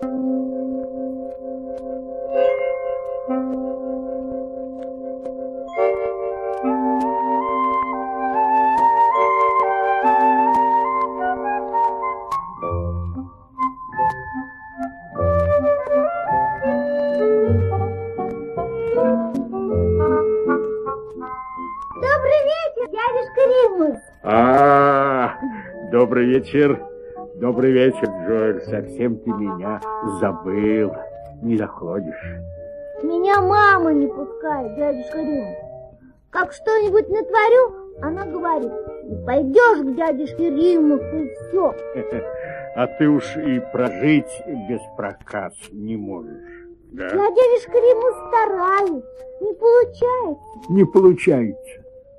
Добрый вечер. Добрый вечер, Джоэль. Совсем ты меня забыл. Не заходишь. Меня мама не пускает, дядюшка Римус. Как что-нибудь натворю, она говорит: не пойдешь к дядюшке Римусу, и все. А ты уж и прожить без проказ не можешь, да? Я, дядюшка Римус, стараюсь. Не получается. Не получается.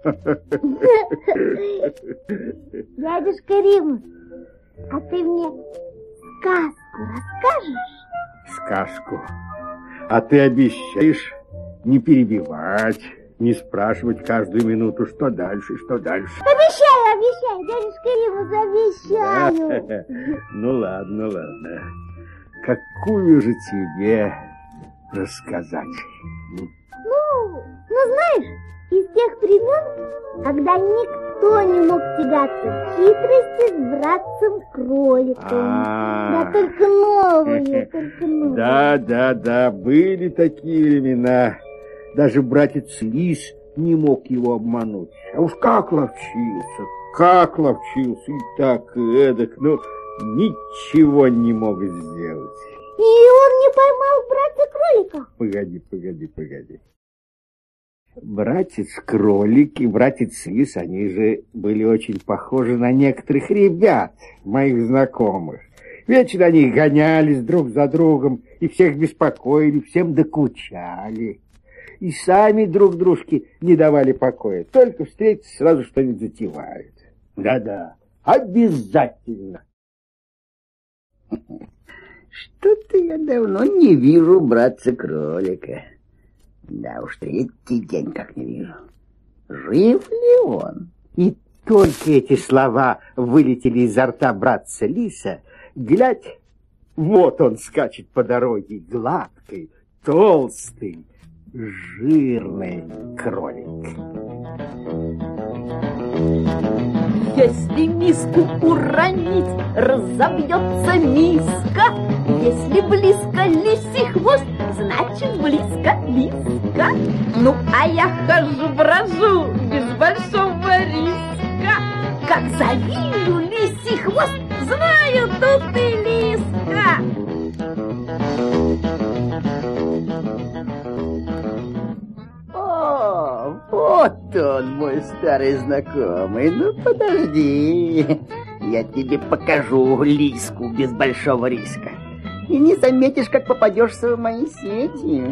Дядюшка Римус, а ты мне сказку расскажешь? Сказку? А ты обещаешь не перебивать, не спрашивать каждую минуту, что дальше, что дальше? Обещаю, дядюшка Римус, обещаю. Ну ладно. Какую же тебе рассказать? Ну, знаешь, из тех времен, когда никто не мог тягаться в хитрости с братцем-кроликом. Да только новые. Да, были такие времена. Даже братец Лис не мог его обмануть. А уж как ловчился, и так, и эдак, но ничего не мог сделать. И он не поймал братца-кролика? Погоди. Братец-кролик и братец-лис, они же были очень похожи на некоторых ребят, моих знакомых. Вечно они гонялись друг за другом и всех беспокоили, всем докучали. И сами друг дружке не давали покоя. Только встретиться, сразу что-нибудь затевают. Да, обязательно. Что-то я давно не вижу братца-кролика. Да уж, третий день как не вижу. Жив ли он? И только эти слова вылетели изо рта братца Лиса, глядь, вот он скачет по дороге, гладкий, толстый, жирный кролик. Если миску уронить, разобьется миска. Если близко лисий хвост, значит близко лиска. Ну, а я хожу-брожу без большого риска. Как завижу лисий хвост, знаю, тут и лиска. О, вот он, мой старый знакомый. Ну, подожди, я тебе покажу лиску без большого риска. И не заметишь, как попадешься в мои сети.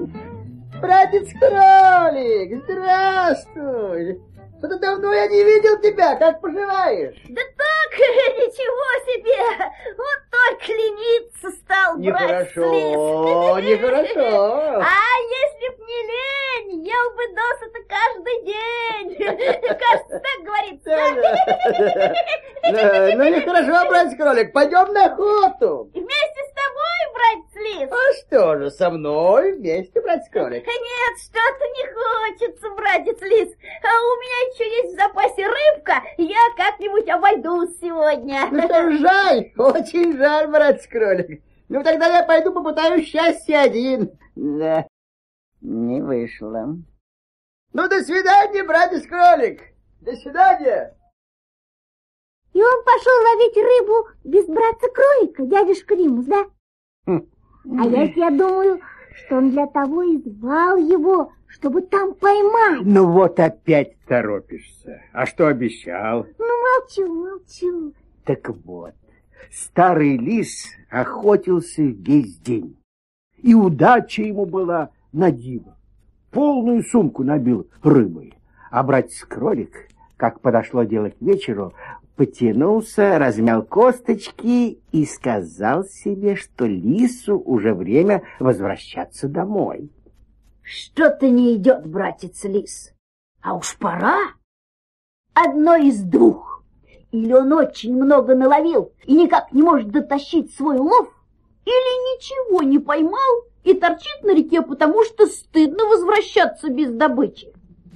Братец-кролик, здравствуй! Что-то давно я не видел тебя, как поживаешь? Да так, ничего себе! Вот только лениться стал, Нехорошо, братец-лис. нехорошо. А если б не лень, ел бы досыта каждый день. Кажется, так говорится. Ну, нехорошо, братец-кролик, пойдем на охоту. Вместе с тобой, братец-лис? А что же, со мной вместе, братец-кролик? Нет, что-то не хочется, братец-лис. А у меня еще есть в запасе рыбка, я как-нибудь обойдусь сегодня. Ну что ж, жаль, очень жаль, братец-кролик. Ну тогда я пойду попытаюсь счастья один. Да, не вышло. Ну, до свидания, братец-кролик. До свидания. И он пошел ловить рыбу без братца-кролика, дядюшка Римус, да? А я думаю, что он для того и звал его, чтобы там поймать. Ну вот опять торопишься. А что обещал? Ну, молчу. Так вот, старый лис охотился весь день. И удача ему была на диво. Полную сумку набил рыбой. А братец-кролик, как подошло дело к вечеру, потянулся, размял косточки и сказал себе, что лису уже время возвращаться домой. Что-то не идет, братец-лис. А уж пора. Одно из двух. Или он очень много наловил и никак не может дотащить свой улов, Или ничего не поймал и торчит на реке, потому что стыдно возвращаться без добычи?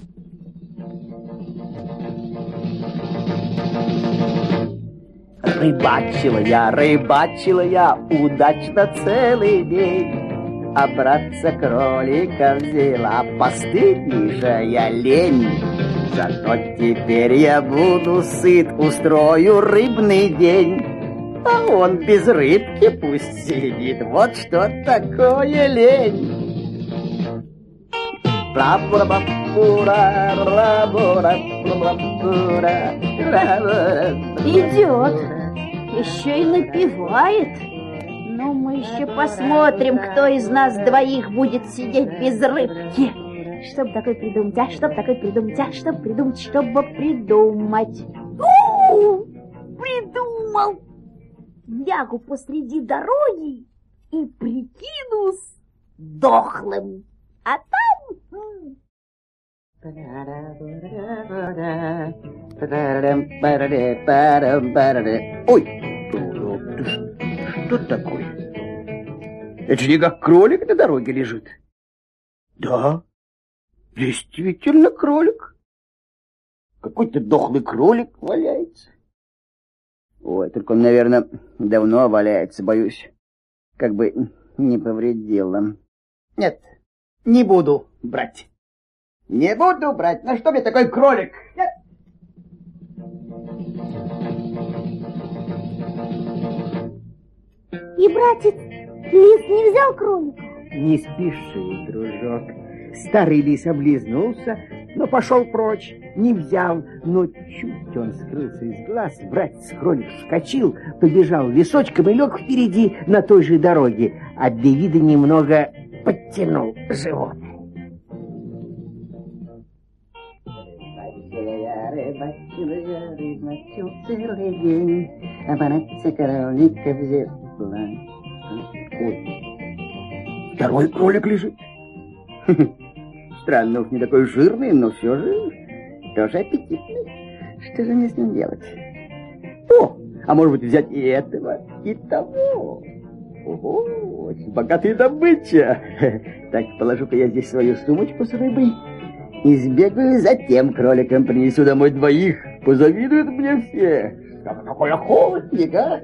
Рыбачила я удачно целый день. А братца-кролика взяла постыднейшая лень. Зато теперь я буду сыт, устрою рыбный день. А он без рыбки пусть сидит, вот что такое лень. Идет, еще и напевает. Ну, мы еще посмотрим, кто из нас двоих будет сидеть без рыбки. Что бы такое придумать, а? Что бы такое придумать, а? Что бы придумать, чтобы придумать? Придумал! Лягу посреди дороги и прикинусь дохлым. А там... Ой, что такое? Это же не как кролик на дороге лежит. Да, действительно кролик. Какой-то дохлый кролик валяется. Ой, только он, наверное, давно валяется, боюсь. Как бы не повредило. Нет, не буду брать. Не буду брать. На что мне такой кролик? Нет. И братец лис не взял кролика? Не спеши, дружок. Старый лис облизнулся, но пошел прочь, не взял. Но чуть он скрылся из глаз, братец-кролик вскочил, побежал лесочком и лег впереди на той же дороге, а для вида немного подтянул живот. Рыбачил целый день, а братца-кролика взяла. Ой, второй кролик лежит. Странно, уж не такой жирный, но все же тоже аппетитный. Что же мне с ним делать? О, а может быть взять и этого, и того. Ого, очень богатая добыча. Так, положу-ка я здесь свою сумочку с рыбой и сбегаю за тем кроликом, принесу домой двоих. Позавидуют мне все. Какой охотник, а?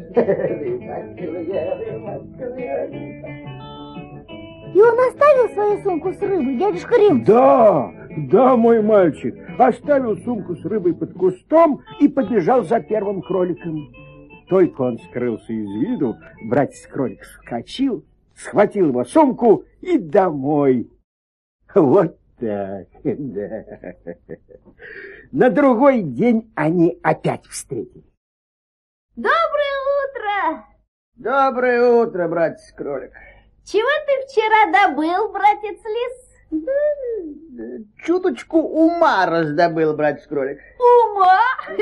И он оставил свою сумку с рыбой, дядюшка Рим? Да, мой мальчик. Оставил сумку с рыбой под кустом и побежал за первым кроликом. Только он скрылся из виду, братец-кролик вскочил, схватил его сумку и домой. Вот так, да. На другой день они опять встретились. Доброе утро! Доброе утро, братец-кролик. Чего ты вчера добыл, братец-лис? Чуточку ума раздобыл, братец-кролик. Ума? Да.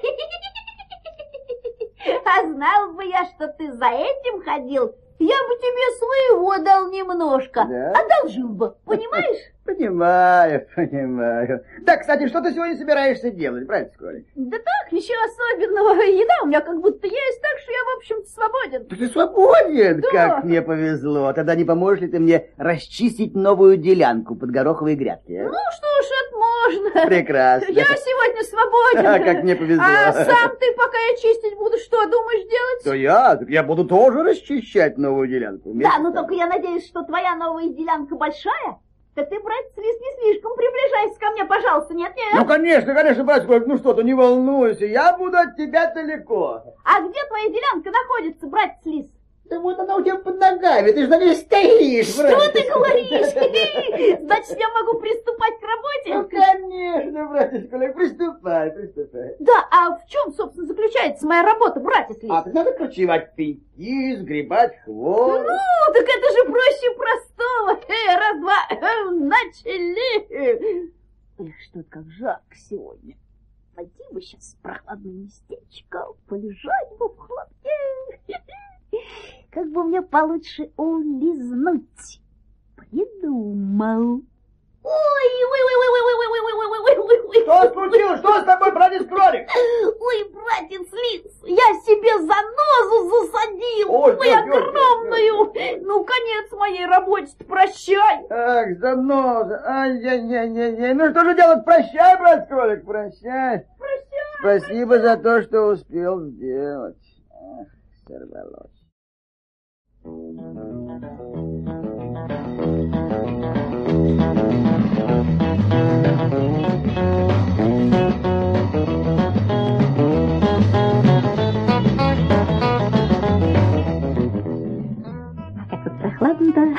А знал бы я, что ты за этим ходил, я бы тебе своего дал немножко. Да? Одолжил бы, понимаешь? Понимаю. Да, кстати, что ты сегодня собираешься делать, братец-кролик? Да так, ничего особенного. Еда у меня как будто есть, так что я, в общем-то, свободен. Ты свободен? Да. Как мне повезло. Тогда не поможешь ли ты мне расчистить новую делянку под гороховые грядки? А? Ну что ж, это можно. Прекрасно. Я сегодня свободен. А, как мне повезло. А сам ты, пока я чистить буду, что думаешь делать? То я буду тоже расчищать новую делянку. Да, но только я надеюсь, что твоя новая делянка большая. Так ты, братец-лис, не слишком приближайся ко мне, пожалуйста, нет-нет. Ну, конечно, братец-кролик, ну что ты, не волнуйся, я буду от тебя далеко. А где твоя делянка находится, братец-лис? Да вот она у тебя под ногами, ты же на ней стоишь, Что братец. ты говоришь? Значит, я могу приступать к работе? Ну, конечно, братец-кролик, приступай. Да, а в чем, собственно, заключается моя работа, братец-лис? А, так надо кручевать пеньки, сгребать хворост. Ну, так это же проще простого. Раз, два, начали. Эх, что это как жарко сегодня. Пойти бы сейчас в прохладное местечко, полежать бы в хлопке. Как бы мне получше улизнуть? Придумал. Ой. Что случилось? Что с тобой, братец-кролик? Ой, братец-лис, я себе занозу засадил. Ой, Огромную сделаю. Ну, конец моей работе, прощай. Ах, заноза. Ай-яй-яй-яй-яй. Ну, что же делать? Прощай, брат кролик, прощай. Прощай. Спасибо за то, что успел сделать. Ах, сорвалось. Как тут прохладно-то.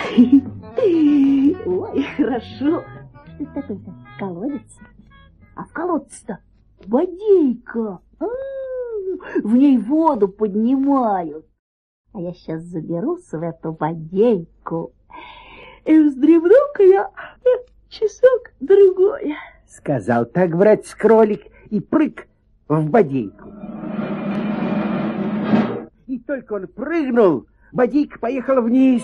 Ой, хорошо. Что это такое-то? Колодец? А в колодце-то водейка. В ней воду поднимают. А я сейчас заберусь в эту водейку. И вздремну-ка я часок-другой. Сказал так братец-кролик и прыг в бодейку. И только он прыгнул, бодейка поехала вниз.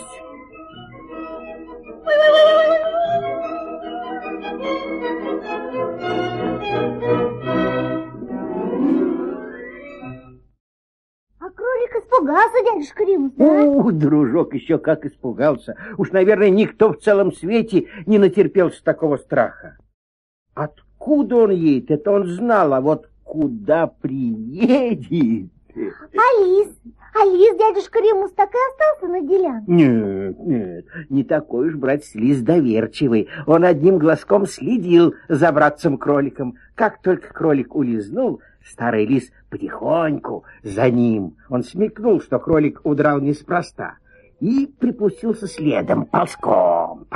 А кролик испугался, дядюшка Римус, да? Дружок еще как испугался. Уж, наверное, никто в целом свете не натерпелся такого страха. Откуда он едет, это он знал, а вот куда приедет... А лис, дядюшка Римус, так и остался на делянке? Нет, не такой уж, братец, лис доверчивый. Он одним глазком следил за братцем-кроликом. Как только кролик улизнул, старый лис потихоньку за ним. Он смекнул, что кролик удрал неспроста, и припустился следом, ползком.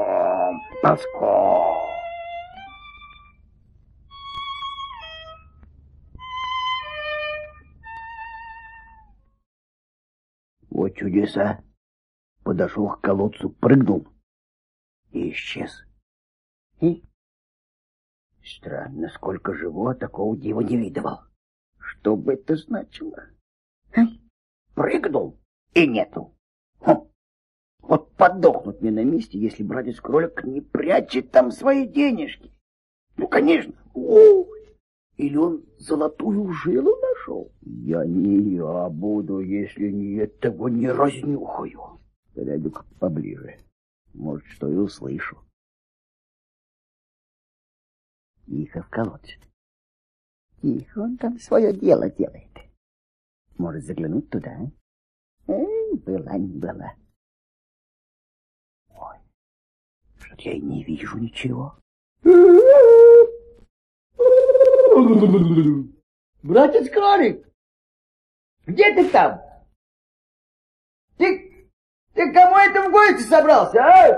Вот чудеса. Подошел к колодцу, прыгнул и исчез. И странно, сколько живу, такого дива не видывал. Что бы это значило? Прыгнул и нету. Вот подохнуть мне на месте, если братец-кролик не прячет там свои денежки. Ну, конечно. Или он золотую жилу нашел? Я не я буду, если не этого не разнюхаю. Подойду-ка поближе. Может, что и услышу. Тихо в колодце. Тихо, он там свое дело делает. Может, заглянуть туда, а? Была не была. Ой, что-то я и не вижу ничего. Братец-кролик, где ты там? Ты к кому это в гости собрался, а?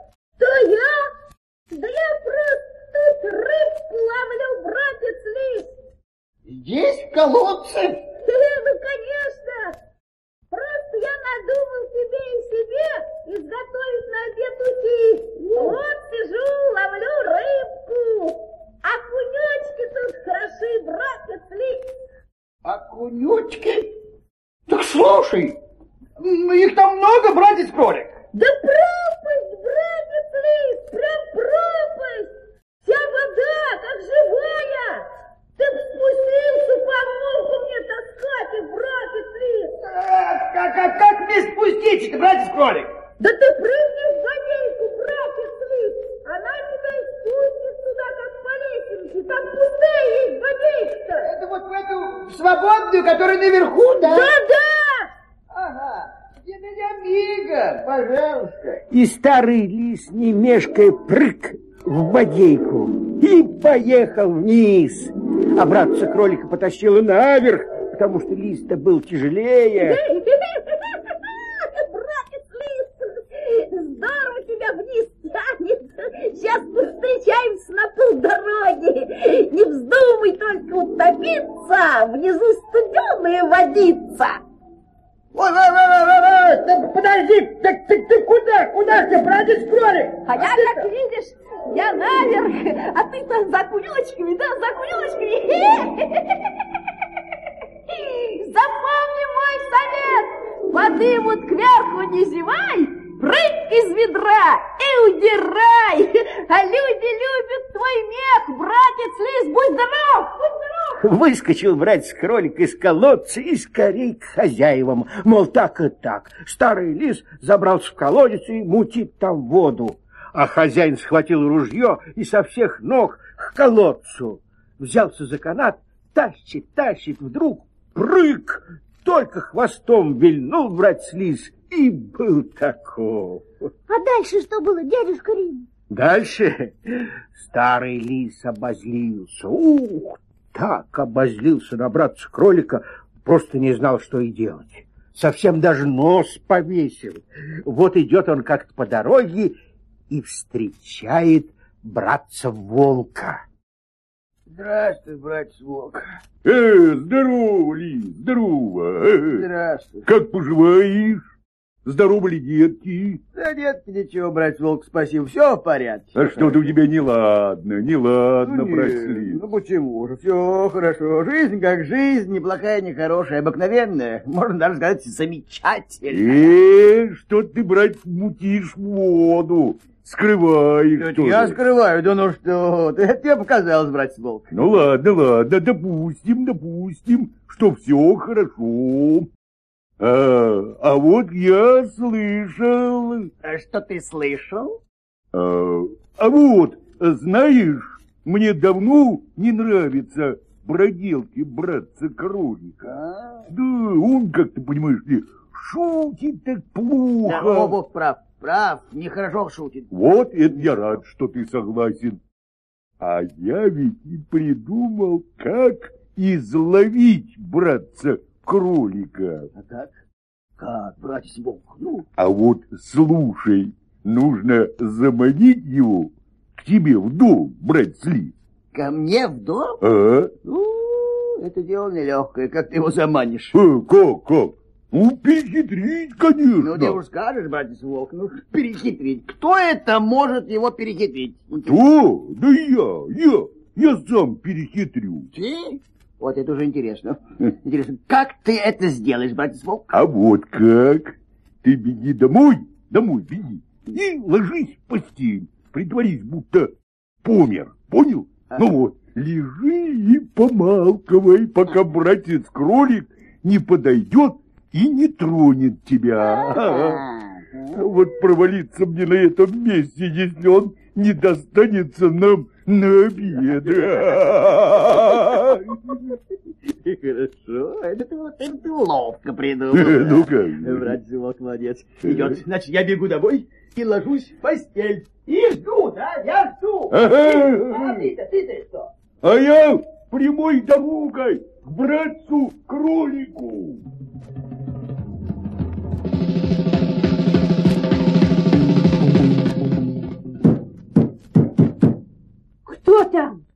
Да я просто тут рыбку ловлю, братец лис. Здесь, в колодце? Ну, конечно. Просто я надумал себе изготовить на обед утей. Вот сижу, ловлю рыбку. Окунёчки тут хороши, братец лис. Окунёчки? Так слушай, их там много, братец-кролик. Да пропасть, братец лис, прям пропасть. Вся вода, как живая. Ты б спустился, помог мне таскать их, братец лис. Как мне спуститься-то, братец-кролик? Да ты прыгни в водейку, братец лис. Она тебя и спустит туда, как по лесенке. Там пустая есть водейка-то. Это вот в эту свободную, которая наверху, да? Да. Ага. Где меня мигом, пожалуйста. И старый лис, не мешкая, прыг в бодейку и поехал вниз. А братца-кролика потащило наверх, потому что лис-то был тяжелее. Братец лис, здорово тебя вниз тянет. Сейчас повстречаемся на полдороги. Не вздумай только утопиться, внизу студеная водица. Ой, подожди, ты куда ты, братец-кролик? А я, как видишь, я наверх, а ты-то за кулечками, да, за кулечками. Запомни мой совет, воды вот кверху не зевай, прыг из ведра и удирай. А люди любят твой мех, братец лис, будь здоров, будь здоров. Выскочил братец-кролик из колодца и скорей к хозяевам. Мол, так и так. Старый лис забрался в колодец и мутит там воду. А хозяин схватил ружье и со всех ног к колодцу. Взялся за канат, тащит, вдруг прыг! Только хвостом вильнул братец-лис, и был таков. А дальше что было, дядюшка Рим? Дальше старый лис обозлился. Ух, так обозлился на братца-кролика, просто не знал, что и делать. Совсем даже нос повесил. Вот идет он как-то по дороге и встречает братца-волка. Здравствуй, братец-волк. Здорово, лис, здорово. Здравствуй. Как поживаешь? Здорово ли, детки? Да нет, ничего, братец-волк, спасибо, все в порядке. А что-то у тебя неладно, Ну, братец-лис. ну почему же, все хорошо. Жизнь как жизнь, неплохая, не хорошая, обыкновенная. Можно даже сказать, замечательная. Что ты, брат, мутишь воду? Скрываешь Это что-то. я скрываю, да ну что ты, это тебе показалось, братец-волк. Ну ладно, допустим, что все хорошо. А вот я слышал... Что ты слышал? А вот, знаешь, мне давно не нравятся проделки братца-кролика. Да, он, как ты понимаешь ли, шутит так плохо. Да, Обух прав, нехорошо шутит. Вот это я рад, что ты согласен. А я ведь и придумал, как изловить братца-кролика. А как, братец-волк? Ну, А вот слушай, нужно заманить его к тебе в дом, братец-лис. ко мне в дом? А? Ну, это дело нелегкое, как ты его заманишь. Как? Ну, перехитрить, конечно. Ну, ты уж скажешь, братец-волк, ну, перехитрить. Кто это может его перехитрить? Кто? Да я сам перехитрю. Ты? Вот это уже интересно. Интересно, как ты это сделаешь, братец-волк? А вот как? Ты беги домой беги, и ложись в постель, притворись, будто помер, понял? Ну вот, лежи и помалкивай, пока братец-кролик не подойдет и не тронет тебя. Вот провалиться мне на этом месте, если он не достанется нам на обед. Хорошо, это ты ловко придумал. Ну как? Братец-волк молодец. Идет, значит, я бегу домой и ложусь в постель. И жду, да, я жду. А ты что? А я прямой дорогой к братцу-кролику. Кто там?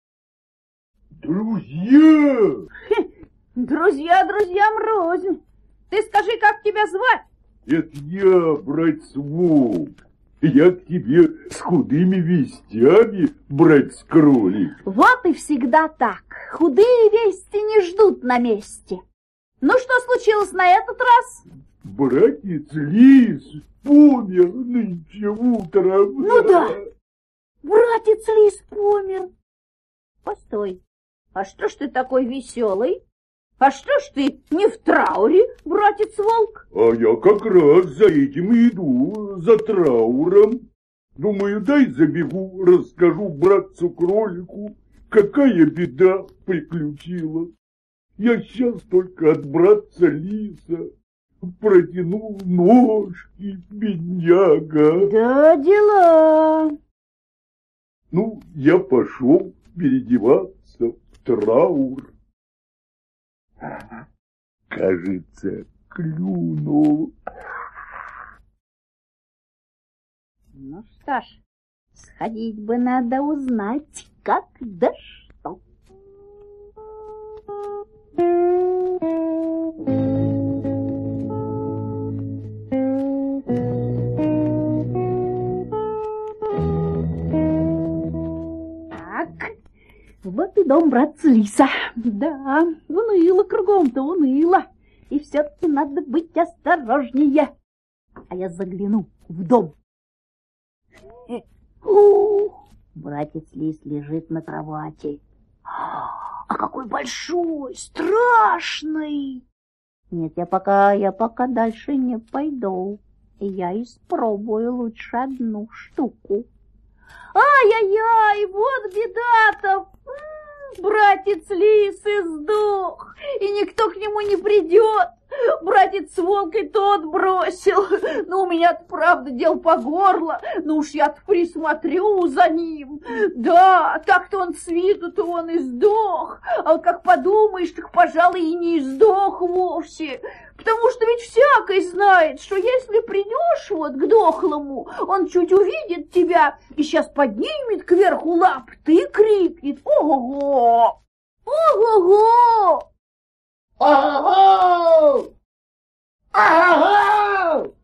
Друзья! Друзья друзьям рознь. Ты скажи, как тебя звать? Это я, братец-волк. Я к тебе с худыми вестями, братец-кролик. Вот и всегда так. Худые вести не ждут на месте. Ну, что случилось на этот раз? Братец-лис помер нынче утром. Ну да, братец-лис помер. Постой, а что ж ты такой веселый? А что ж ты не в трауре, братец-волк? А я как раз за этим и иду, за трауром. Думаю, дай забегу, расскажу братцу-кролику, какая беда приключила. Я сейчас только от братца-лиса протянул ножки, бедняга. Да дела. Ну, я пошел переодеваться в траур. Кажется, клюнул. Ну что ж, сходить бы надо узнать, как да что. Так, вот и дом братца-лиса. Да, уныло кругом-то, уныло. И все-таки надо быть осторожнее. А я загляну в дом. Братец-лис лежит на кровати. А какой большой, страшный! Нет, я пока дальше не пойду. Я испробую лучше одну штуку. Ай-яй-яй, вот беда-то! Братец Лис сдох, и никто к нему не придет. Братец Волк и тот бросил. Ну, у меня-то, правда, дел по горло. Ну уж я-то присмотрю за ним. Да, так-то он с виду-то он и сдох. А вот как подумаешь, так, пожалуй, и не сдох вовсе. Потому что ведь всякий знает, что если придешь вот к дохлому, он чуть увидит тебя и сейчас поднимет кверху лапы и крикнет: ого-го! Ого-го! Ого! Ого!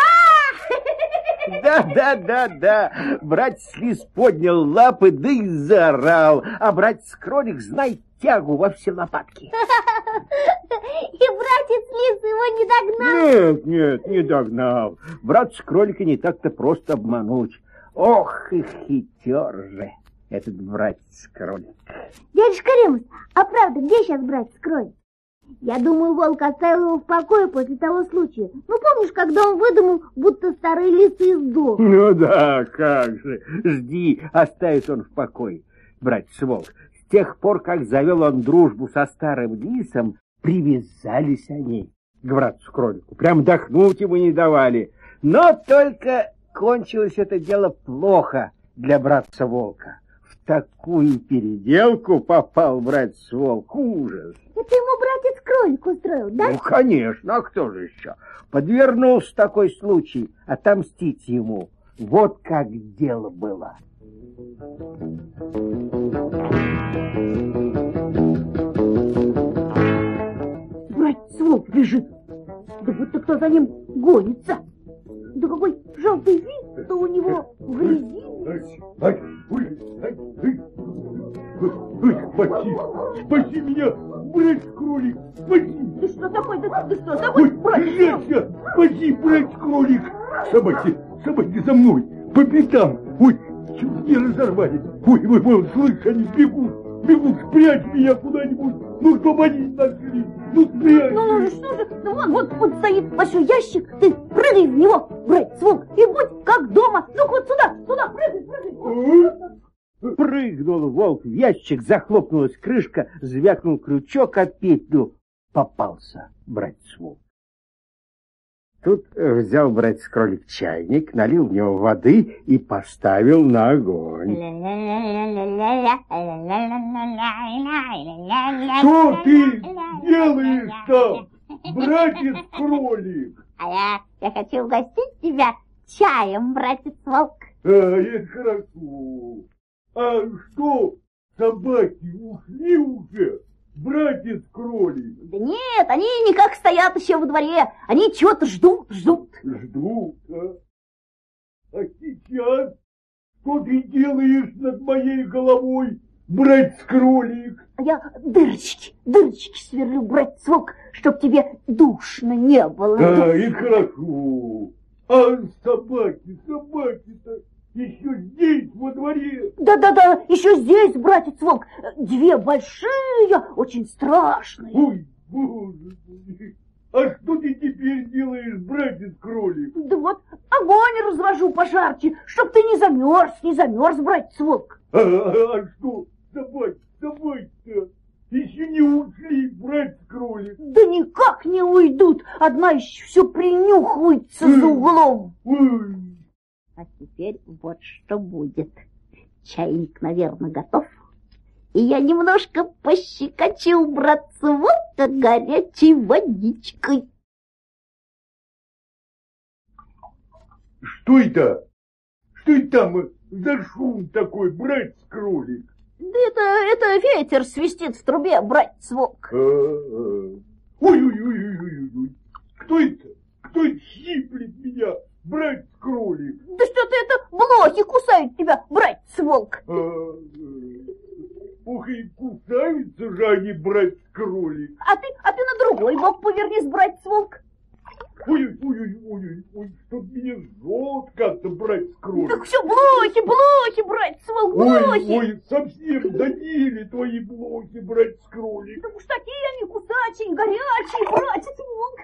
Да. Братец Лис поднял лапы, да и заорал. А братец Кролик, знай, тягу во все лопатки. И братец Лис его не догнал? Нет, не догнал. Братца Кролика не так-то просто обмануть. Ох, и хитер же этот братец Кролик. Дядюшка Ремус, а правда, где сейчас братец Кролик? Я думаю, волк оставил его в покое после того случая. Ну, помнишь, когда он выдумал, будто старый лис и сдох? Ну да, как же. Жди, оставит он в покое, братец Волк. С тех пор, как завел он дружбу со старым лисом, привязались они к братцу Кролику. Прям дохнуть ему не давали. Но только кончилось это дело плохо для братца Волка. В такую переделку попал братец Волк. Ужас. Это ему братец Кролик устроил, да? Ну, конечно, а кто же еще? Подвернулся такой случай, отомстить ему. Вот как дело было. Братец Волк бежит, да будто кто за ним гонится. Да какой желтый вид, то у него в грязи. Спаси меня, братец Кролик, спаси! Ты что такой? Ты что такой, братец? Спаси, братец Кролик! Собаки за мной, по пятам! Ой, чуть не разорвали! Ой, слышь, они бегут, спрячь меня куда-нибудь! Ну, чтобы они нашли! Ну, спрячь! Ну, что же, ну, вот стоит большой ящик, ты прыгай в него, братец Волк, и будь как дома. Ну, вот сюда, прыгай! Прыгнул волк в ящик, захлопнулась крышка, звякнул крючок, а петлю попался братец Волк. Тут взял братец Кролик чайник, налил в него воды и поставил на огонь. Что ты делаешь там, братец Кролик? А я хочу угостить тебя чаем, братец Волк. Это хорошо. А что, собаки ушли уже, братец Кролик? Да нет, они никак стоят еще во дворе, они чего-то ждут. Ждут, а сейчас что ты делаешь над моей головой, братец Кролик? А я дырочки сверлю, братец Волк, чтоб тебе душно не было. Это хорошо. А собаки-то еще здесь, во дворе? Да, еще здесь, братец Волк, две большие, очень страшные. Ой, боже мой. А что ты теперь делаешь, братец Кролик? Да вот огонь развожу пожарче, чтоб ты не замерз, братец Волк. А что, собаки-то еще не ушли, братец Кролик? Да никак не уйдут, одна еще все принюхивается за углом. Ой. А теперь вот что будет. Чайник, наверное, готов. И я немножко пощекочу братца Волка горячей водичкой. Что это? Что это там за шум такой, братец Кролик? Да это ветер свистит в трубе, братец Волк. Ой. Кто это? Кто это щиплет меня, братец Кролик? Да что ты это, блохи кусают тебя, братец Волк. Ух, и кусаются же они, братец Кролик. А ты на другой бок повернись, братец Волк. Ой, чтоб меня жжет как-то, братец-кролик? Так все блохи, братец-волк, блохи. Ой, совсем донили твои блохи, братец-кролик. Так уж такие они кусачие, горячие, братец-волк.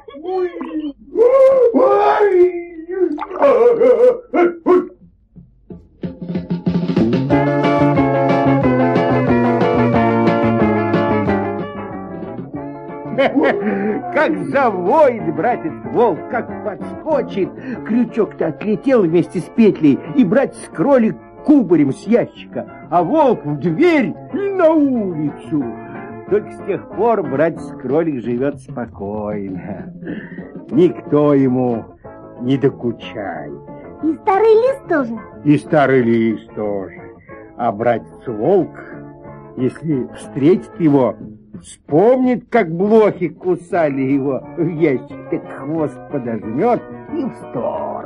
Как завоет братец-волк, как подскочит. Крючок-то отлетел вместе с петлей, и братец-кролик кубарем с ящика, а волк в дверь и на улицу. Только с тех пор братец-кролик живет спокойно. Никто ему не докучает. И старый лис тоже. И старый лис тоже. А братец-волк, если встретит его, вспомнит, как блохи кусали его в ящик, так хвост подожмет и в сторону.